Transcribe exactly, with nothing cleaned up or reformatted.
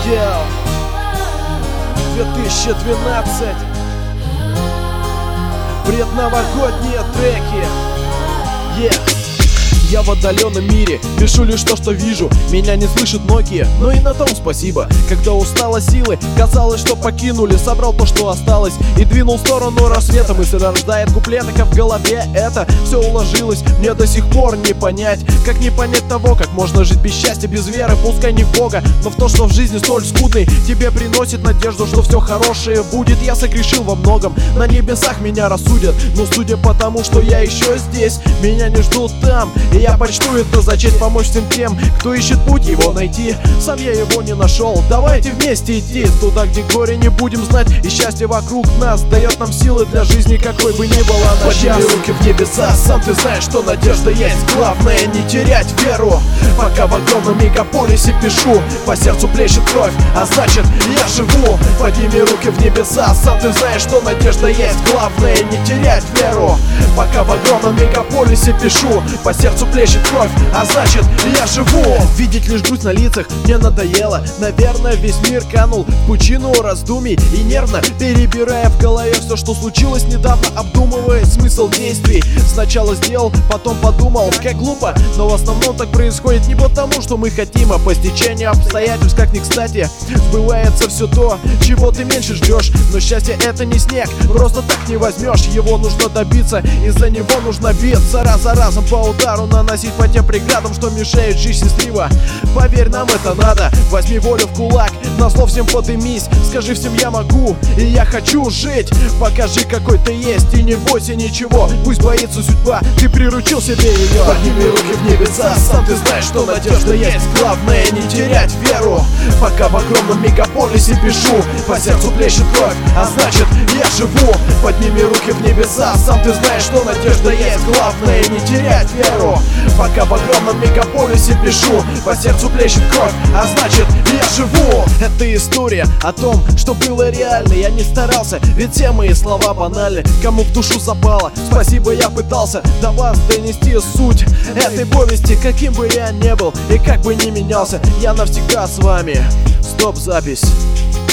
Yeah. две тысячи двенадцать. Предновогодние треки. Yeah. Я в отдаленном мире, пишу лишь то, что вижу. Меня не слышат многие, но и на том спасибо. Когда устала силы, казалось, что покинули. Собрал то, что осталось, и двинул в сторону рассвета. Мысль рождает куплеты, как в голове это все уложилось. Мне до сих пор не понять, как не понять того, как можно жить без счастья, без веры. Пускай не в Бога, но в то, что в жизни столь скудный, тебе приносит надежду, что все хорошее будет. Я согрешил во многом, на небесах меня рассудят. Но судя по тому, что я еще здесь, меня не ждут там. И я почту это зачать, помочь всем тем, кто ищет путь его найти. Сам я его не нашел, давайте вместе идти туда, где горе не будем знать, и счастье вокруг нас дает нам силы для жизни, какой бы ни была на час. Подними руки в небеса, сам ты знаешь, что надежда есть. Главное не терять веру. Пока в огромном мегаполисе пишу, по сердцу плещет кровь, а значит я живу. Подними руки в небеса, сам ты знаешь, что надежда есть. Главное не терять веру. Пока в огромном мегаполисе пишу, по сердцу плещет кровь, а значит я живу. Видеть лишь грусть на лицах мне надоело. Наверное, весь мир канул в пучину раздумий, и нервно перебирая в голове все, что случилось недавно, обдумывая смысл действий. Сначала сделал, потом подумал, как глупо, но в основном так происходит не потому, что мы хотим, а по стечению обстоятельств, как ни кстати. Сбывается все то, чего ты меньше ждешь. Но счастье это не снег, просто так не возьмешь. Его нужно добиться, и за него нужно биться раз за разом, по удару наносить по тем преградам, что мешает жить счастливо. Поверь, нам это надо, возьми волю в кулак, назло всем подымись, скажи всем я могу и я хочу жить. Покажи, какой ты есть, и не бойся ничего, пусть боится судьба, ты приручил себе ее. Подними руки в небеса, сам ты знаешь, что надежда есть. Главное не терять веру. Пока в огромном мегаполисе пишу, по сердцу плещет кровь, а значит я живу. Подними руки в небеса, сам ты знаешь, что надежда есть. Главное не терять веру. Пока в огромном мегаполисе пишу, по сердцу плещет кровь, а значит я живу. Это история о том, что было реально. Я не старался, ведь все мои слова банальны. Кому в душу запало, спасибо, я пытался до вас донести суть этой повести. Каким бы я ни был и как бы ни менялся, я навсегда с вами. Стоп, запись.